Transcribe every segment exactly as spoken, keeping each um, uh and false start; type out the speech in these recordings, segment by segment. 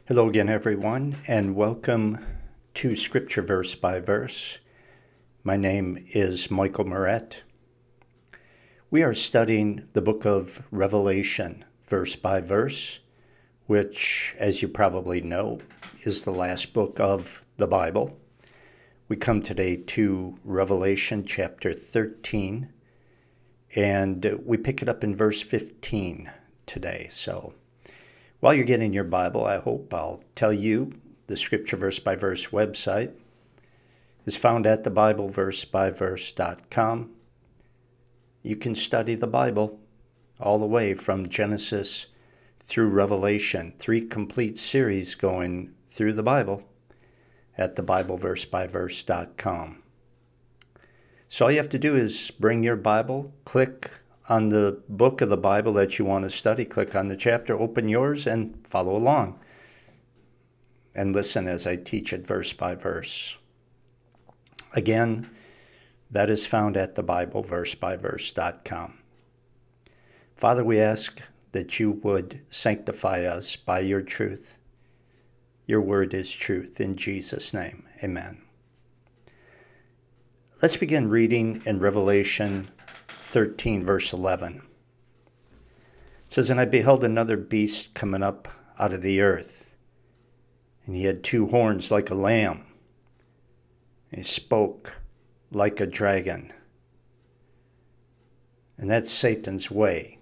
Hello again, everyone, and welcome to Scripture Verse by Verse. My name is Michael Moret. We are studying the book of Revelation, verse by verse, which, as you probably know, is the last book of the Bible. We come today to Revelation chapter thirteen, and we pick it up in verse fifteen today. So, while you're getting your Bible, I hope I'll tell you the Scripture Verse by Verse website is found at the bible verse by verse dot com. You can study the Bible all the way from Genesis through Revelation, three complete series going through the Bible at the bible verse by verse dot com. So all you have to do is bring your Bible, click on the book of the Bible that you want to study, click on the chapter, open yours, and follow along. And listen as I teach it verse by verse. Again, that is found at the bible verse by verse dot com. Father, we ask that you would sanctify us by your truth. Your word is truth. In Jesus' name, amen. Let's begin reading in Revelation thirteen, verse eleven. It says, "And I beheld another beast coming up out of the earth, and he had two horns like a lamb, and he spoke like a dragon." And that's Satan's way.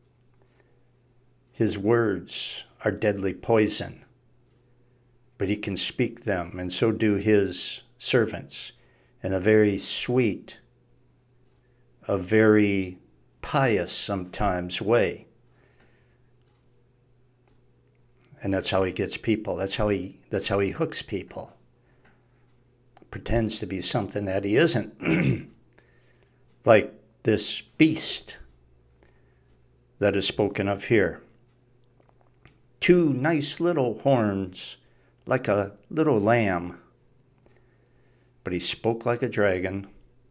His words are deadly poison, but he can speak them, and so do his servants, in a very sweet, a very pious sometimes way. And that's how he gets people. That's how he that's how he hooks people. Pretends to be something that he isn't. Like this beast that is spoken of here. Two nice little horns like a little lamb. But he spoke like a dragon.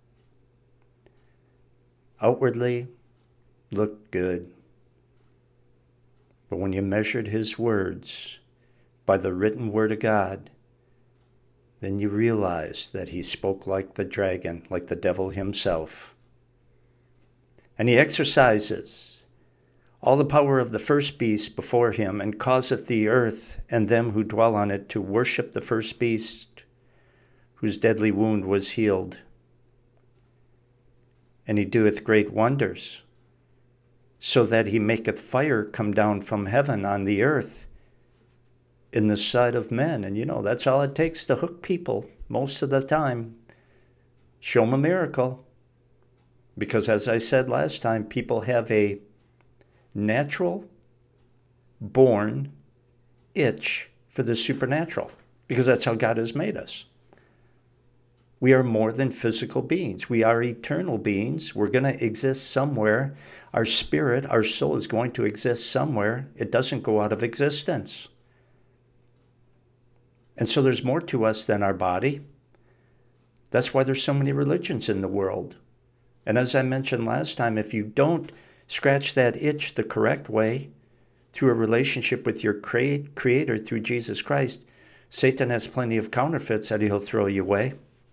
Outwardly looked good. But when you measured his words by the written word of God, then you realized that he spoke like the dragon, like the devil himself. And he exercises all the power of the first beast before him, and causeth the earth and them who dwell on it to worship the first beast, whose deadly wound was healed. And he doeth great wonders, so that he maketh fire come down from heaven on the earth in the sight of men. And you know, that's all it takes to hook people most of the time. Show them a miracle. Because as I said last time, people have a natural born itch for the supernatural, because that's how God has made us. We are more than physical beings. We are eternal beings. We're going to exist somewhere. Our spirit, our soul is going to exist somewhere. It doesn't go out of existence. And so there's more to us than our body. That's why there's so many religions in the world. And as I mentioned last time, if you don't scratch that itch the correct way, through a relationship with your Creator through Jesus Christ, Satan has plenty of counterfeits that he'll throw you away.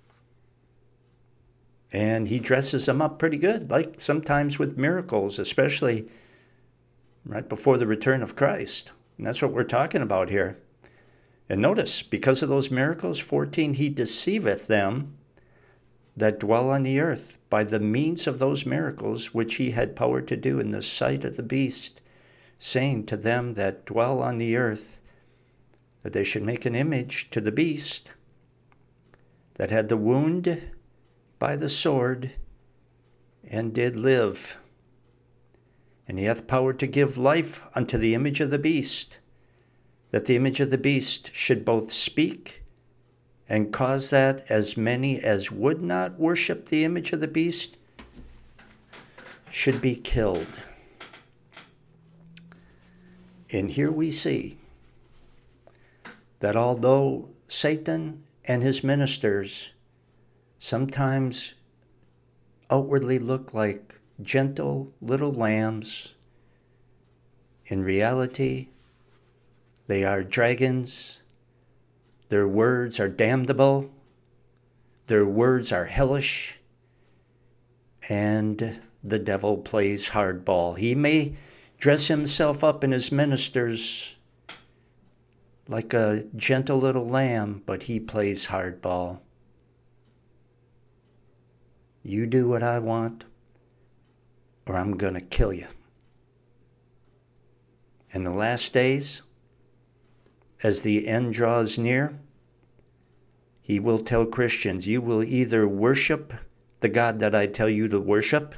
And he dresses them up pretty good, like sometimes with miracles, especially right before the return of Christ. And that's what we're talking about here. And notice, because of those miracles, fourteen, he deceiveth them that dwell on the earth by the means of those miracles which he had power to do in the sight of the beast, saying to them that dwell on the earth that they should make an image to the beast that had the wound by the sword, and did live. And he hath power to give life unto the image of the beast, that the image of the beast should both speak, and cause that as many as would not worship the image of the beast should be killed. And here we see that although Satan and his ministers sometimes outwardly look like gentle little lambs, in reality, They are dragons. Their words are damnable. Their words are hellish. And the devil plays hardball. He may dress himself up in his ministers like a gentle little lamb, but he plays hardball. You do what I want, or I'm going to kill you. In the last days, as the end draws near, he will tell Christians, you will either worship the God that I tell you to worship,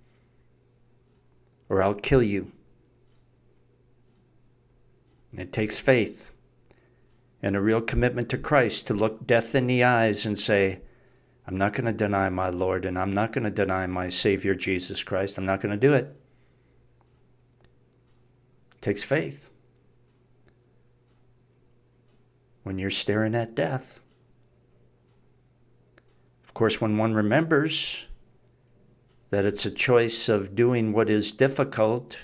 or I'll kill you. It takes faith and a real commitment to Christ to look death in the eyes and say, I'm not going to deny my Lord, and I'm not going to deny my Savior, Jesus Christ. I'm not going to do it. It takes faith. When you're staring at death. Of course, when one remembers that it's a choice of doing what is difficult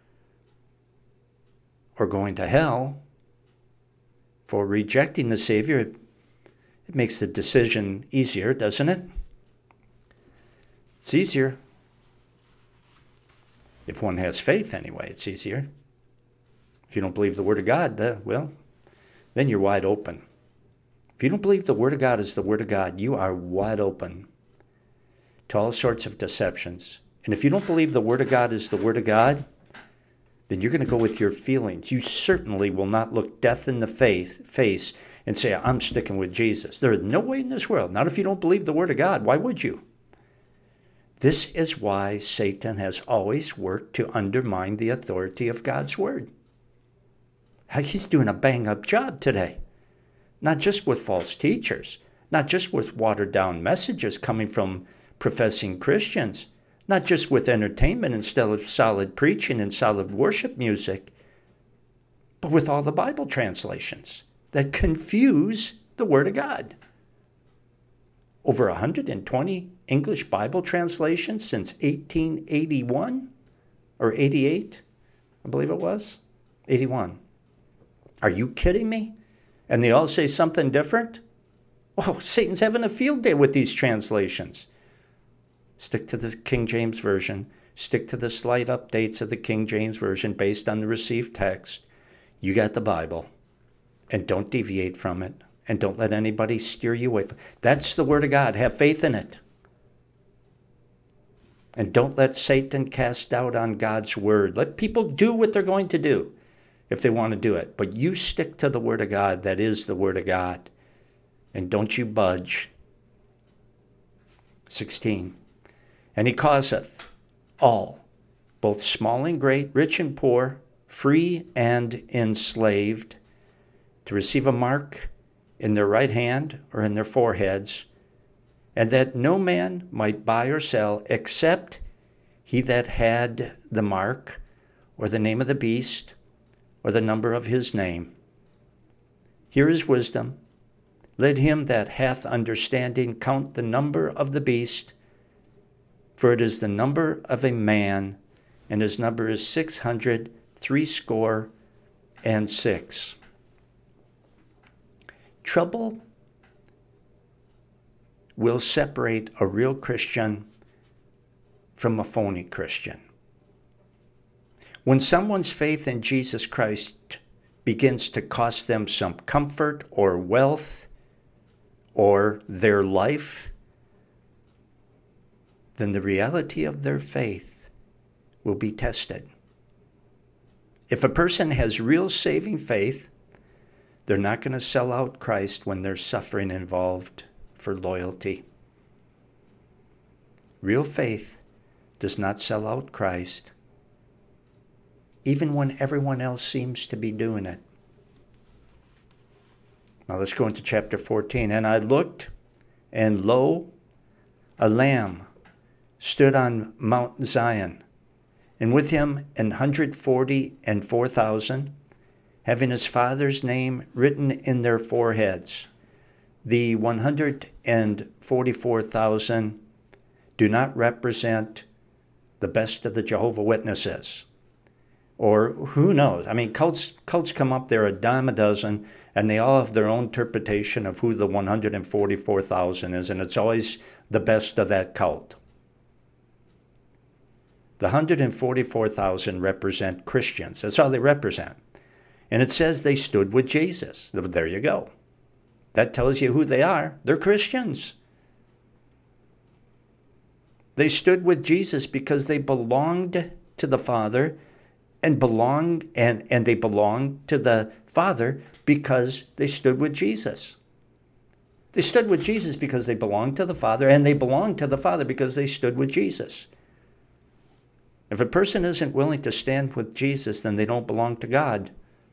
or going to hell, for rejecting the Savior, it, it makes the decision easier, doesn't it? It's easier. If one has faith, anyway, it's easier. If you don't believe the Word of God, uh, well, then you're wide open. If you don't believe the Word of God is the Word of God, you are wide open to all sorts of deceptions. And if you don't believe the Word of God is the Word of God, then you're going to go with your feelings. You certainly will not look death in the faith, face and say, I'm sticking with Jesus. There is no way in this world, not if you don't believe the Word of God. Why would you? This is why Satan has always worked to undermine the authority of God's Word. He's doing a bang-up job today. Not just with false teachers, not just with watered-down messages coming from professing Christians, not just with entertainment instead of solid preaching and solid worship music, but with all the Bible translations that confuse the Word of God. Over one hundred twenty English Bible translations since eighteen eighty-one or eighty-eight, I believe it was, eighty-one. Are you kidding me? And they all say something different? Oh, Satan's having a field day with these translations. Stick to the King James Version. Stick to the slight updates of the King James Version based on the received text. You got the Bible. And don't deviate from it. And don't let anybody steer you away from it. That's the Word of God. Have faith in it. And don't let Satan cast doubt on God's Word. Let people do what they're going to do if they want to do it. But you stick to the Word of God. That is the Word of God. And don't you budge. sixteen. And he causeth all, both small and great, rich and poor, free and enslaved, to receive a mark in their right hand or in their foreheads, and that no man might buy or sell except he that had the mark or the name of the beast or the number of his name. Here is wisdom. Let him that hath understanding count the number of the beast, for it is the number of a man, and his number is six hundred threescore and six. Trouble will separate a real Christian from a phony Christian. When someone's faith in Jesus Christ begins to cost them some comfort or wealth or their life, then the reality of their faith will be tested. If a person has real saving faith, they're not going to sell out Christ when there's suffering involved for loyalty. Real faith does not sell out Christ, even when everyone else seems to be doing it. Now let's go into chapter fourteen. And I looked, and lo, a lamb stood on Mount Zion, and with him an hundred forty and four thousand, having his father's name written in their foreheads. The one hundred forty-four thousand do not represent the best of the Jehovah's Witnesses, Or who knows? I mean, cults, cults come up, they're a dime a dozen, and they all have their own interpretation of who the one hundred forty-four thousand is, and it's always the best of that cult. The one hundred forty-four thousand represent Christians. That's all they represent. And it says they stood with Jesus. There you go. That tells you who they are. They're Christians. They stood with Jesus because they belonged to the Father and belonged and, and they belonged to the Father because they stood with Jesus. They stood with Jesus because they belonged to the Father, and they belonged to the Father because they stood with Jesus. If a person isn't willing to stand with Jesus, then they don't belong to God.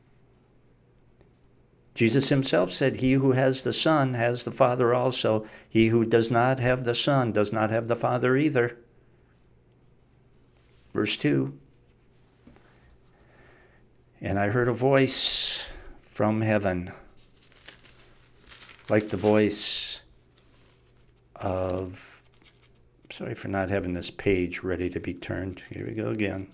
Jesus himself said, he who has the Son has the Father also. He who does not have the Son does not have the Father either. Verse two. And I heard a voice from heaven, like the voice of, sorry for not having this page ready to be turned. Here we go again.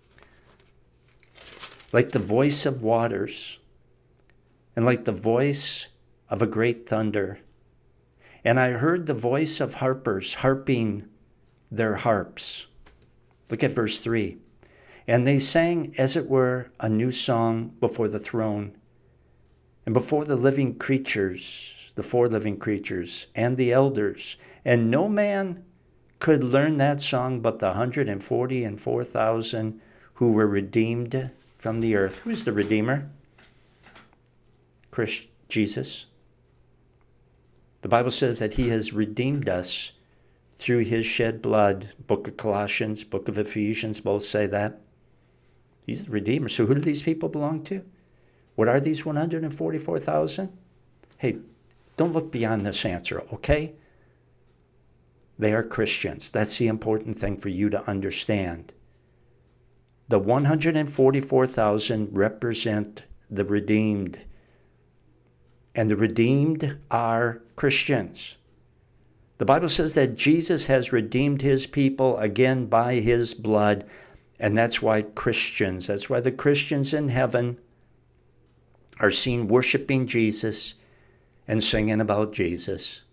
Like the voice of waters, and like the voice of a great thunder. And I heard the voice of harpers harping their harps. Look at verse three. And they sang, as it were, a new song before the throne, and before the living creatures, the four living creatures, and the elders. And no man could learn that song but the one hundred forty and four thousand who were redeemed from the earth. Who's the Redeemer? Christ, Jesus. The Bible says that he has redeemed us through his shed blood. Book of Colossians, book of Ephesians both say that. He's the Redeemer. So who do these people belong to? What are these one hundred forty-four thousand? Hey, don't look beyond this answer, okay? They are Christians. That's the important thing for you to understand. The one hundred forty-four thousand represent the redeemed. And the redeemed are Christians. The Bible says that Jesus has redeemed his people again by his blood. And that's why Christians, that's why the Christians in heaven are seen worshiping Jesus and singing about Jesus.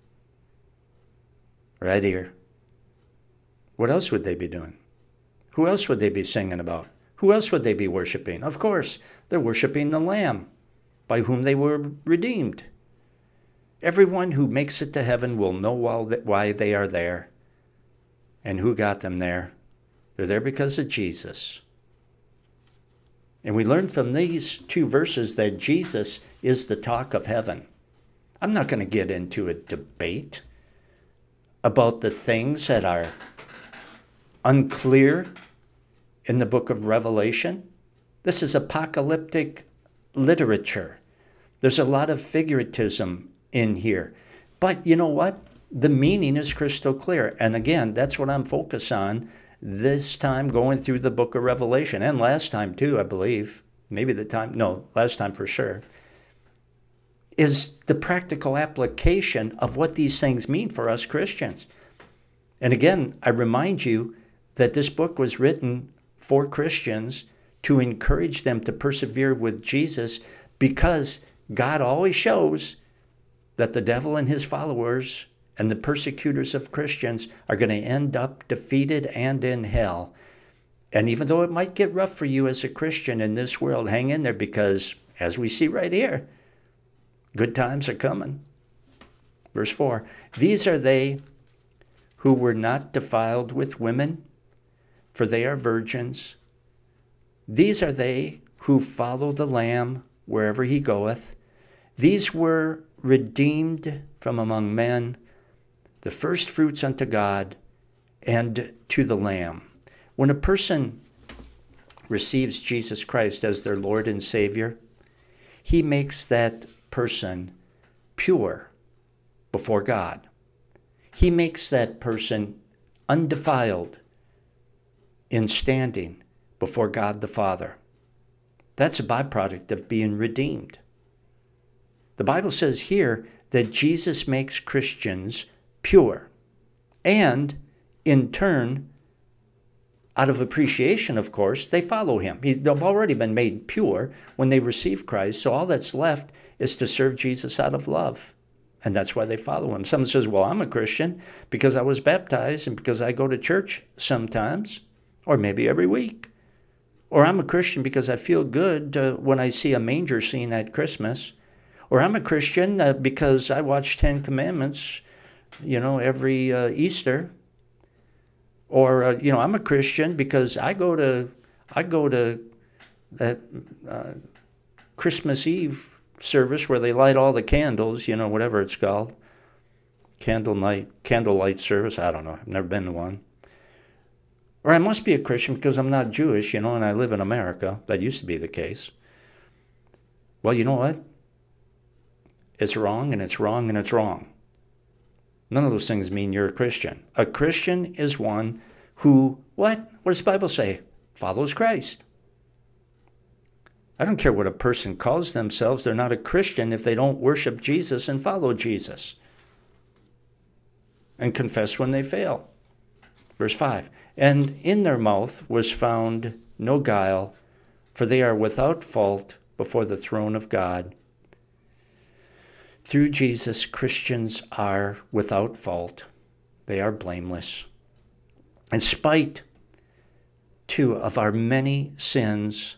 Right here. What else would they be doing? Who else would they be singing about? Who else would they be worshiping? Of course, they're worshiping the Lamb, by whom they were redeemed. Everyone who makes it to heaven will know why they are there and who got them there. They're there because of Jesus. And we learn from these two verses that Jesus is the talk of heaven. I'm not going to get into a debate about the things that are unclear in the book of Revelation. This is apocalyptic literature. There's a lot of figuratism in here. But you know what? The meaning is crystal clear. And again, that's what I'm focused on this time going through the book of Revelation. And last time too, I believe. Maybe the time, no, last time for sure. Is the practical application of what these things mean for us Christians. And again, I remind you that this book was written for Christians to encourage them to persevere with Jesus, because God always shows that the devil and his followers and the persecutors of Christians are going to end up defeated and in hell. And even though it might get rough for you as a Christian in this world, hang in there, because as we see right here, good times are coming. Verse four, these are they who were not defiled with women, for they are virgins. These are they who follow the Lamb wherever he goeth. These were redeemed from among men, the first fruits unto God and to the Lamb. When a person receives Jesus Christ as their Lord and Savior, he makes that person pure before God. He makes that person undefiled in standing before God the Father. That's a byproduct of being redeemed. The Bible says here that Jesus makes Christians pure, and in turn out of appreciation, of course, they follow him. They've already been made pure when they receive Christ, so all that's left is to serve Jesus out of love. And that's why they follow him. Someone says, well, I'm a Christian because I was baptized and because I go to church sometimes, or maybe every week. Or I'm a Christian because I feel good uh, when I see a manger scene at Christmas. Or I'm a Christian uh, because I watch Ten Commandments, you know, every uh, Easter. Or, uh, you know, I'm a Christian because I go to, I go to that uh, Christmas Eve service where they light all the candles, you know, whatever it's called. Candle night, candlelight service, I don't know. I've never been to one. Or I must be a Christian because I'm not Jewish, you know, and I live in America. That used to be the case. Well, you know what? It's wrong, and it's wrong, and it's wrong. None of those things mean you're a Christian. A Christian is one who, what? What does the Bible say? Follows Christ. I don't care what a person calls themselves. They're not a Christian if they don't worship Jesus and follow Jesus and confess when they fail. Verse five, and in their mouth was found no guile, for they are without fault before the throne of God. Through Jesus, Christians are without fault. They are blameless. In spite, too, of our many sins,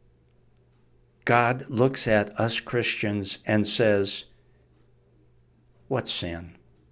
God looks at us Christians and says, what sin?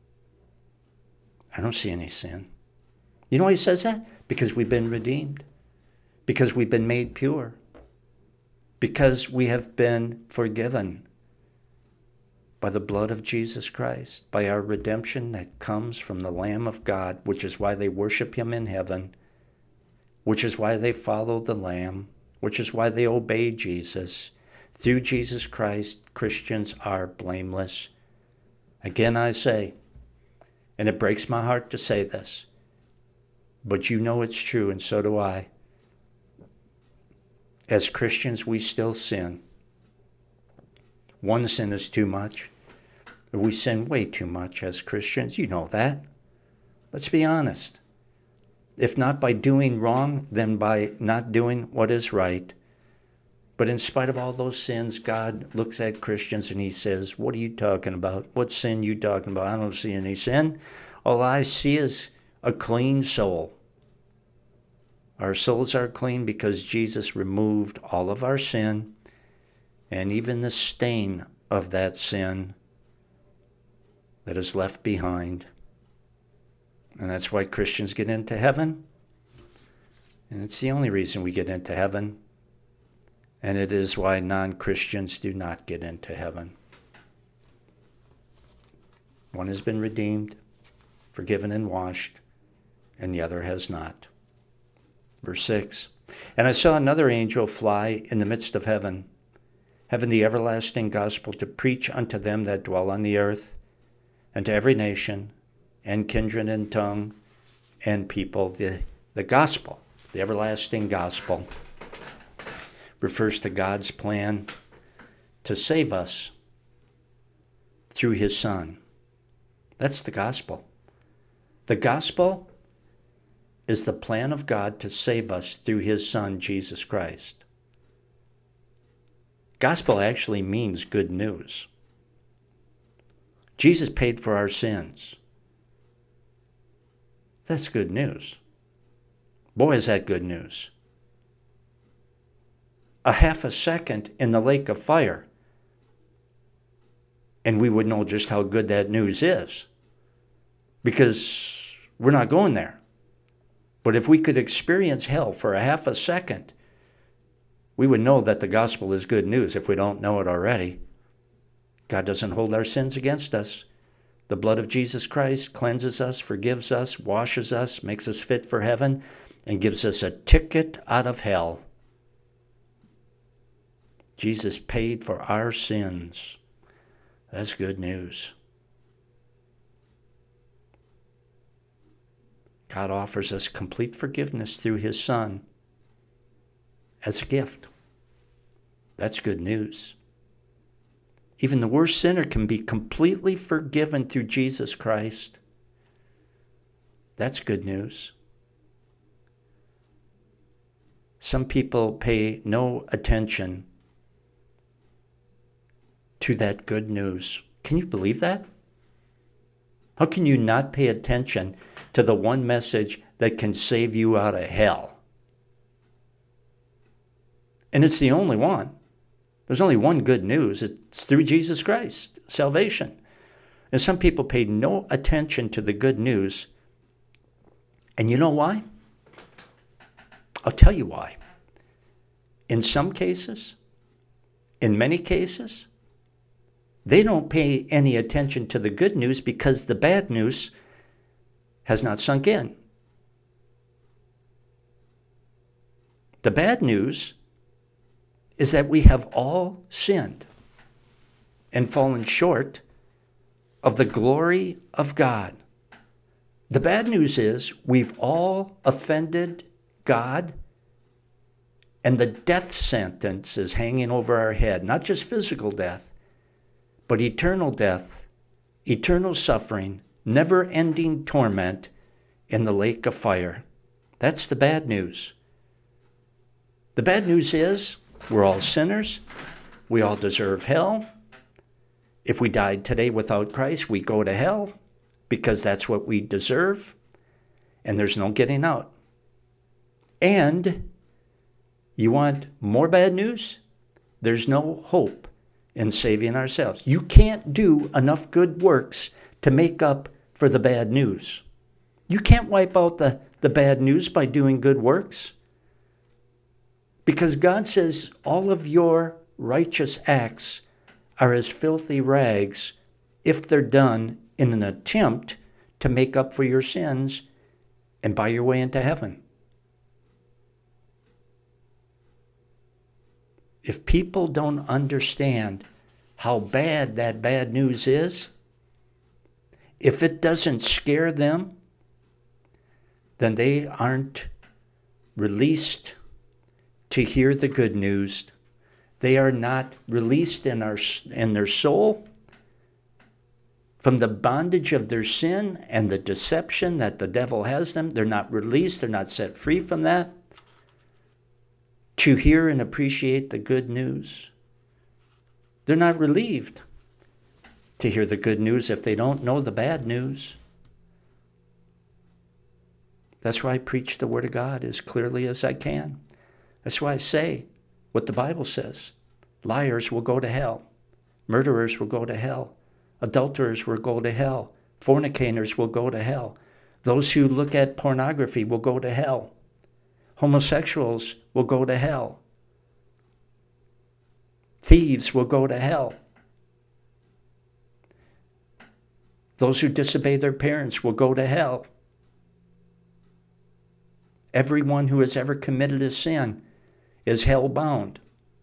I don't see any sin. You know why he says that? Because we've been redeemed. Because we've been made pure. Because we have been forgiven by the blood of Jesus Christ, by our redemption that comes from the Lamb of God, which is why they worship him in heaven, which is why they follow the Lamb, which is why they obey Jesus. Through Jesus Christ, Christians are blameless. Again, I say, and it breaks my heart to say this, but you know it's true, and so do I. As Christians, we still sin. One sin is too much. We sin way too much as Christians. You know that. Let's be honest. If not by doing wrong, then by not doing what is right. But in spite of all those sins, God looks at Christians and he says, what are you talking about? What sin you talking about? I don't see any sin. All I see is a clean soul. Our souls are clean because Jesus removed all of our sin and even the stain of that sin that is left behind. And that's why Christians get into heaven. And it's the only reason we get into heaven. And it is why non-Christians do not get into heaven. One has been redeemed, forgiven and washed, and the other has not. Verse six, and I saw another angel fly in the midst of heaven, having the everlasting gospel to preach unto them that dwell on the earth, and to every nation, and kindred, and tongue, and people. The, the gospel, the everlasting gospel, refers to God's plan to save us through his Son. That's the gospel. The gospel is the plan of God to save us through his Son, Jesus Christ. Gospel actually means good news. Jesus paid for our sins. That's good news. Boy, is that good news. A half a second in the lake of fire, and we would know just how good that news is, because we're not going there. But if we could experience hell for a half a second, we would know that the gospel is good news if we don't know it already. God doesn't hold our sins against us. The blood of Jesus Christ cleanses us, forgives us, washes us, makes us fit for heaven, and gives us a ticket out of hell. Jesus paid for our sins. That's good news. God offers us complete forgiveness through his Son as a gift. That's good news. Even the worst sinner can be completely forgiven through Jesus Christ. That's good news. some people pay no attention to that good news. Can you believe that? How can you not pay attention to the one message that can save you out of hell? And it's the only one. There's only one good news. It's through Jesus Christ, salvation. And some people pay no attention to the good news. And you know why? I'll tell you why. In some cases, in many cases, they don't pay any attention to the good news because the bad news has not sunk in. The bad news is that we have all sinned and fallen short of the glory of God. The bad news is we've all offended God, and the death sentence is hanging over our head, not just physical death, but eternal death, eternal suffering, never-ending torment in the lake of fire. That's the bad news. The bad news is we're all sinners. We all deserve hell. If we died today without Christ, we go to hell because that's what we deserve, and there's no getting out. And you want more bad news? There's no hope in saving ourselves. You can't do enough good works to make up for the bad news. You can't wipe out the, the bad news by doing good works. Because God says all of your righteous acts are as filthy rags if they're done in an attempt to make up for your sins and buy your way into heaven. If people don't understand how bad that bad news is, if it doesn't scare them, then they aren't released to hear the good news. They are not released in, our, in their soul from the bondage of their sin and the deception that the devil has them. They're not released. They're not set free from that to hear and appreciate the good news. They're not relieved to hear the good news if they don't know the bad news. That's why I preach the Word of God as clearly as I can. That's why I say what the Bible says. Liars will go to hell. Murderers will go to hell. Adulterers will go to hell. Fornicators will go to hell. Those who look at pornography will go to hell. Homosexuals will go to hell. Thieves will go to hell. Those who disobey their parents will go to hell. Everyone who has ever committed a sin is hell-bound.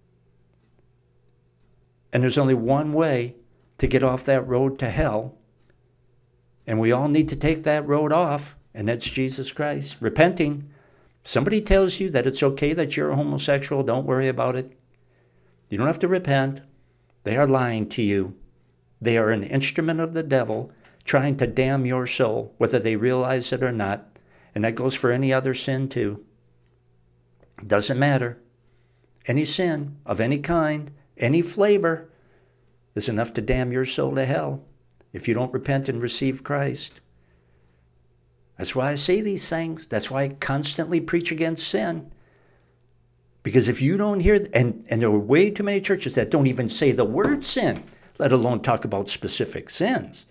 And there's only one way to get off that road to hell, and we all need to take that road off, and that's Jesus Christ. Repenting. Somebody tells you that it's okay that you're a homosexual, don't worry about it. You don't have to repent. They are lying to you. They are an instrument of the devil trying to damn your soul, whether they realize it or not. And that goes for any other sin too. It doesn't matter. Any sin of any kind, any flavor, is enough to damn your soul to hell if you don't repent and receive Christ. That's why I say these things. That's why I constantly preach against sin. Because if you don't hear, and, and there are way too many churches that don't even say the word sin, let alone talk about specific sins.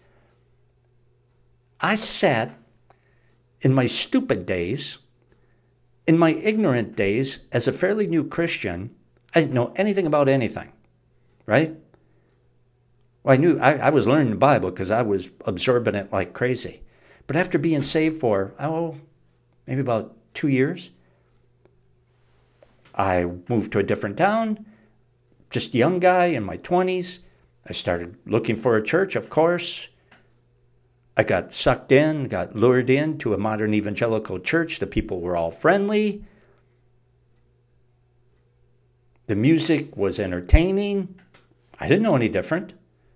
I sat in my stupid days, in my ignorant days, as a fairly new Christian. I didn't know anything about anything, right? Well, I knew, I, I was learning the Bible because I was absorbing it like crazy. But after being saved for, oh, maybe about two years, I moved to a different town, just a young guy in my twenties. I started looking for a church, of course. I got sucked in, got lured in to a modern evangelical church. The people were all friendly. The music was entertaining. I didn't know any different.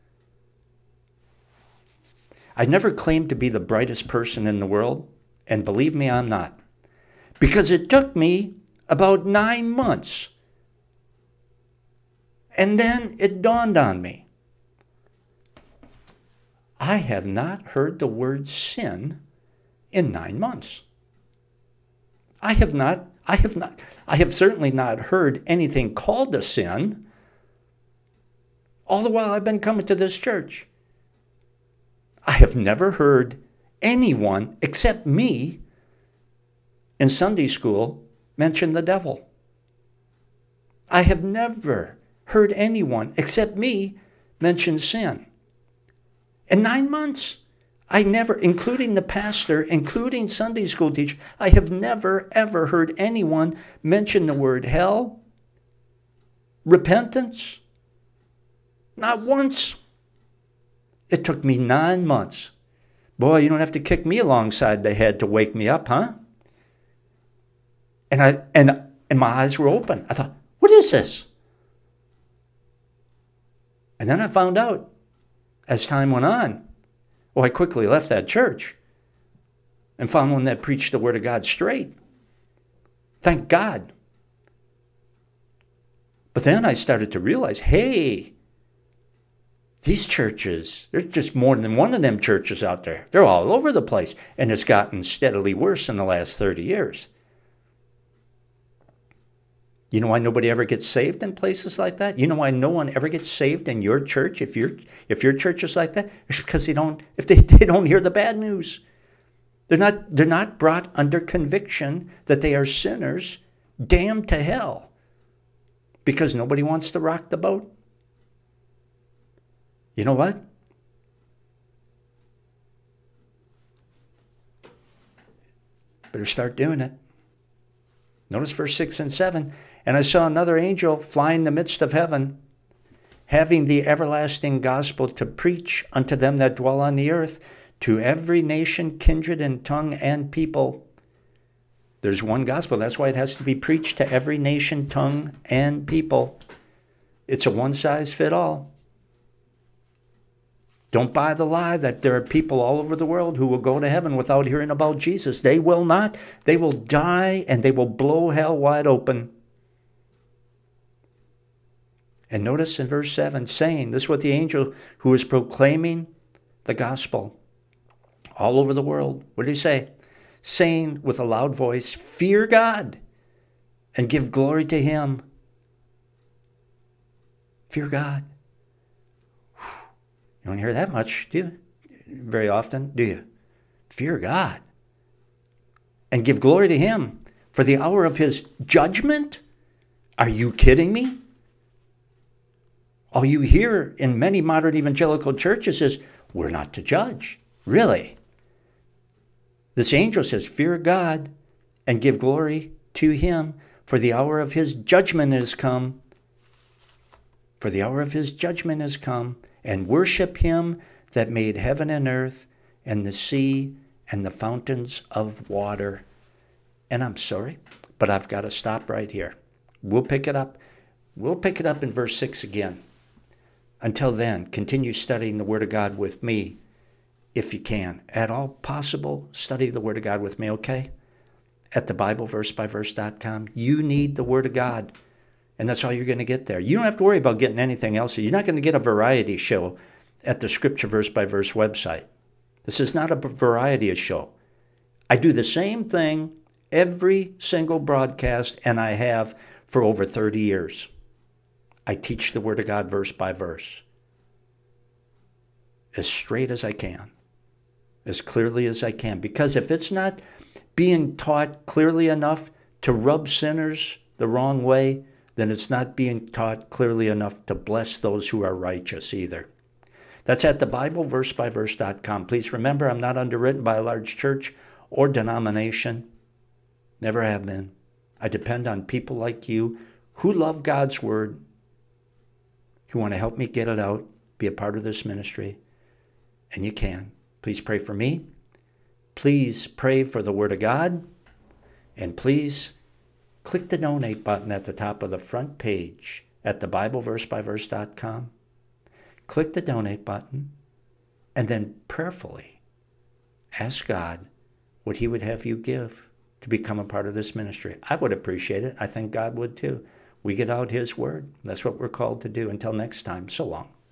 I never claimed to be the brightest person in the world, and believe me, I'm not. Because it took me about nine months. And then it dawned on me. I have not heard the word sin in nine months. I have not, I have not, I have certainly not heard anything called a sin all the while I've been coming to this church. I have never heard anyone except me in Sunday school mention the devil. I have never heard anyone except me mention sin. In nine months, I never, including the pastor, including Sunday school teacher, I have never, ever heard anyone mention the word hell, repentance. Not once. It took me nine months. Boy, you don't have to kick me alongside the head to wake me up, huh? And I and and my eyes were open. I thought, what is this? And then I found out as time went on. Well, I quickly left that church and found one that preached the Word of God straight. Thank God. But then I started to realize, hey, these churches, there's just more than one of them churches out there. They're all over the place. And it's gotten steadily worse in the last thirty years. You know why nobody ever gets saved in places like that? You know why no one ever gets saved in your church if your if your church is like that? It's because they don't if they, they don't hear the bad news. They're not they're not brought under conviction that they are sinners, damned to hell. Because nobody wants to rock the boat. You know what? Better start doing it. Notice verse six and seven. And I saw another angel fly in the midst of heaven, having the everlasting gospel to preach unto them that dwell on the earth, to every nation, kindred, and tongue, and people. There's one gospel. That's why it has to be preached to every nation, tongue, and people. It's a one-size-fit-all. Don't buy the lie that there are people all over the world who will go to heaven without hearing about Jesus. They will not. They will die and they will blow hell wide open. And notice in verse seven, saying, this is what the angel who is proclaiming the gospel all over the world, what did he say? Saying with a loud voice, fear God and give glory to him. Fear God. You don't hear that much, do you? Very often, do you? Fear God and give glory to him for the hour of his judgment. Are you kidding me? All you hear in many modern evangelical churches is, we're not to judge. Really? This angel says, fear God and give glory to him, for the hour of his judgment is come. For the hour of his judgment is come, and worship him that made heaven and earth and the sea and the fountains of water. And I'm sorry, but I've got to stop right here. We'll pick it up. We'll pick it up in verse six again. Until then, continue studying the Word of God with me, if you can. At all possible, study the Word of God with me, okay? At the Bible verse by verse dot com. You need the Word of God, and that's all you're going to get there. You don't have to worry about getting anything else. You're not going to get a variety show at the Scripture Verse by Verse website. This is not a variety show. I do the same thing every single broadcast, and I have for over thirty years. I teach the Word of God verse by verse, as straight as I can, as clearly as I can. Because if it's not being taught clearly enough to rub sinners the wrong way, then it's not being taught clearly enough to bless those who are righteous either. That's at the Bible verse by verse dot com. Please remember, I'm not underwritten by a large church or denomination. Never have been. I depend on people like you who love God's Word, who want to help me get it out, be a part of this ministry, and you can. Please pray for me. Please pray for the Word of God. And please click the donate button at the top of the front page at the Bible verse by verse dot com. Click the donate button and then prayerfully ask God what he would have you give to become a part of this ministry. I would appreciate it. I think God would too. We get out His word. That's what we're called to do. Until next time, so long.